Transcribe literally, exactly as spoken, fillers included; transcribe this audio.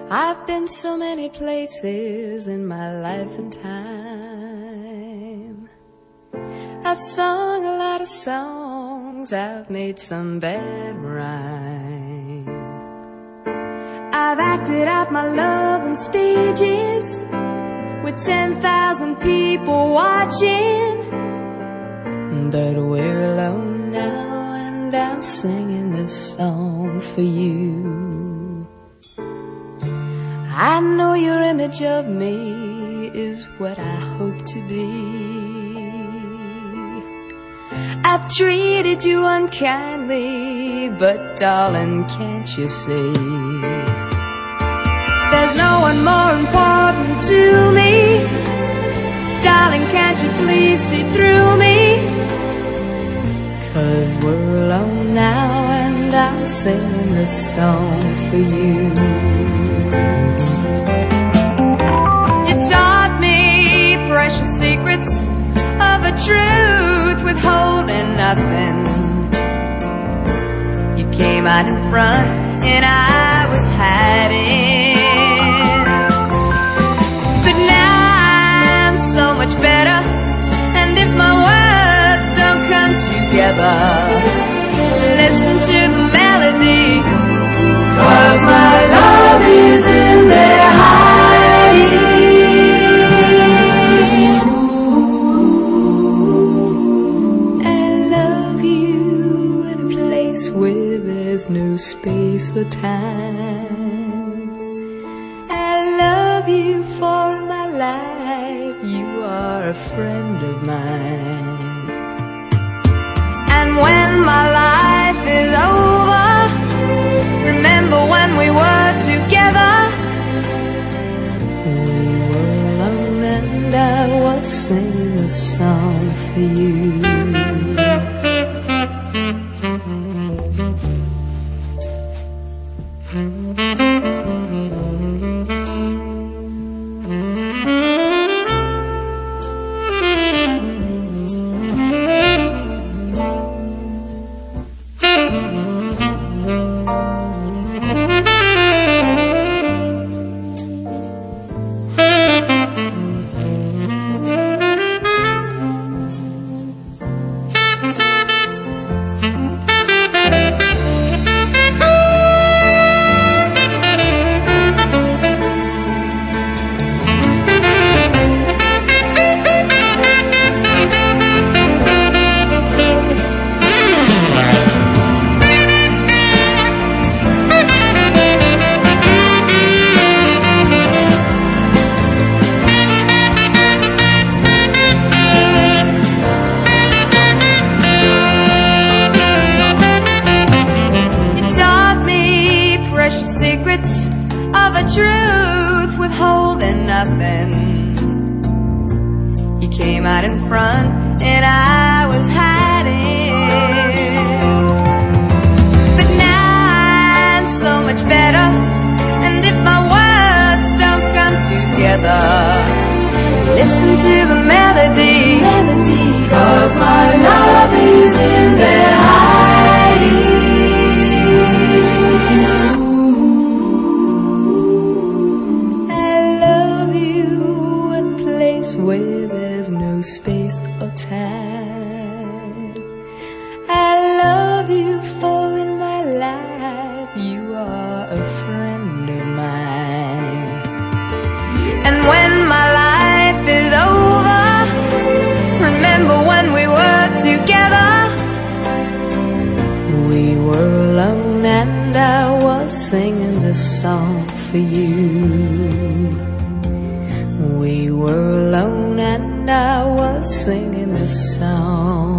I've been so many places in my life and time. I've sung a lot of songs, I've made some bad rhyme. I've acted out my love on stages with ten thousand people watching. But we're alone now and I'm singing this song for you. I know your image of me is what I hope to be. I've treated you unkindly, but darling, can't you see? There's no one more important to me. Darling, can't you please see through me? 'Cause we're alone now and I'm singing this song for you. You taught me precious secrets of a truth withholding nothing. You came out in front and I was hiding. But now I'm so much better, and if my words don't come together, listen to the melody, 'cause my love is in there hiding. I love you in a place where there's no space or time. I love you for my life, you are a friend of mine. And when my life is over, remember when we were together. We were alone and I was singing a song for you. Of a truth withholding nothing. You came out in front and I was hiding. But now I'm so much better, and if my words don't come together, listen to the melody, melody, 'cause my love is in there hiding. Where there's no space or time. I love you for in my life, you are a friend of mine. And when my life is over, remember when we were together. We were alone and I was singing this song for you. We were alone and I was singing this song